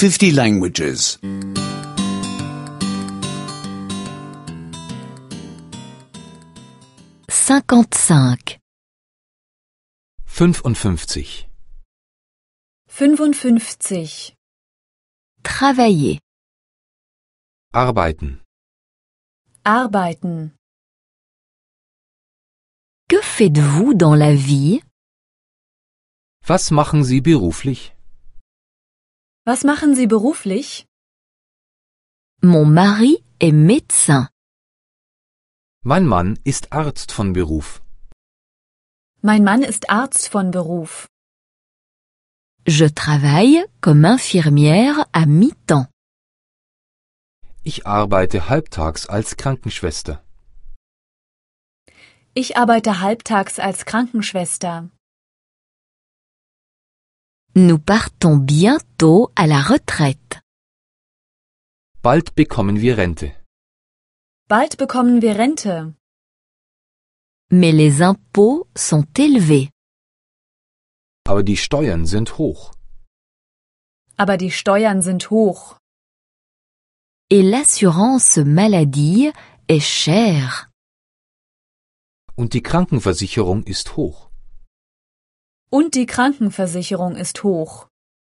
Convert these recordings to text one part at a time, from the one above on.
50 languages. 55. 55. 55. Travailler. Arbeiten. Arbeiten. Que faites-vous dans la vie? Was machen Sie beruflich? Was machen Sie beruflich? Mon mari est médecin. Mein Mann ist Arzt von Beruf. Mein Mann ist Arzt von Beruf. Je travaille comme infirmière à mi-temps. Ich arbeite halbtags als Krankenschwester. Ich arbeite halbtags als Krankenschwester. Nous partons bientôt à la retraite. Bald bekommen wir Rente. Bald bekommen wir Rente. Mais les impôts sont élevés. Aber die Steuern sind hoch. Aber die Steuern sind hoch. Et l'assurance maladie est chère. Und die Krankenversicherung ist hoch. Und die Krankenversicherung ist hoch.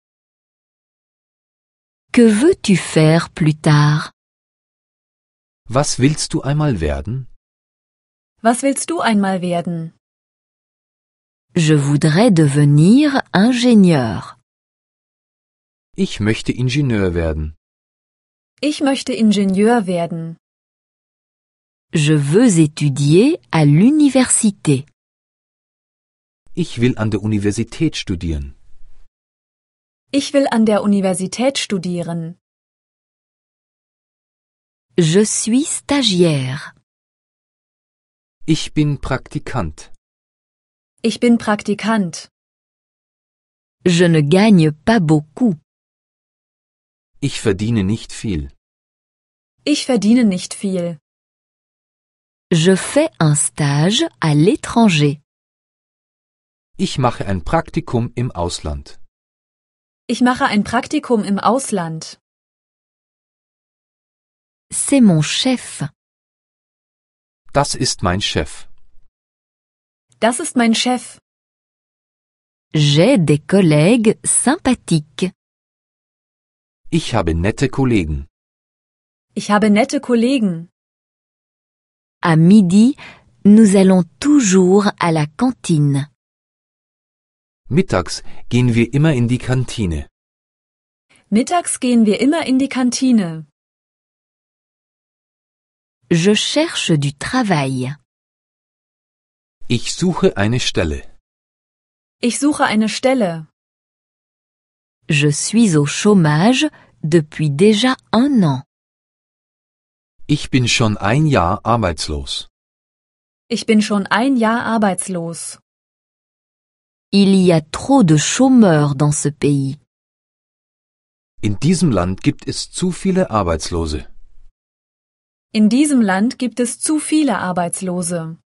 Que veux-tu faire plus tard? Was willst du einmal werden? Was willst du einmal werden? Je voudrais devenir ingénieur. Ich möchte Ingenieur werden. Ich möchte Ingenieur werden. Je veux étudier à l'université. Ich will an der Universität studieren. Ich will an der Universität studieren. Je suis stagiaire. Ich bin Praktikant. Ich bin Praktikant. Je ne gagne pas beaucoup. Ich verdiene nicht viel. Ich verdiene nicht viel. Je fais un stage à l'étranger. Ich mache ein Praktikum im Ausland. Ich mache ein Praktikum im Ausland. C'est mon chef. Das ist mein Chef. Das ist mein Chef. J'ai des collègues sympathiques. Ich habe nette Kollegen. Ich habe nette Kollegen. À midi, nous allons toujours à la cantine. Mittags gehen wir immer in die Kantine. Mittags gehen wir immer in die Kantine. Je cherche du travail. Ich suche eine Stelle. Ich suche eine Stelle. Je suis au chômage depuis déjà 1 an. Ich bin schon ein Jahr arbeitslos. Ich bin schon ein Jahr arbeitslos. Il y a trop de chômeurs dans ce pays. In diesem Land gibt es zu viele Arbeitslose. In diesem Land gibt es zu viele Arbeitslose.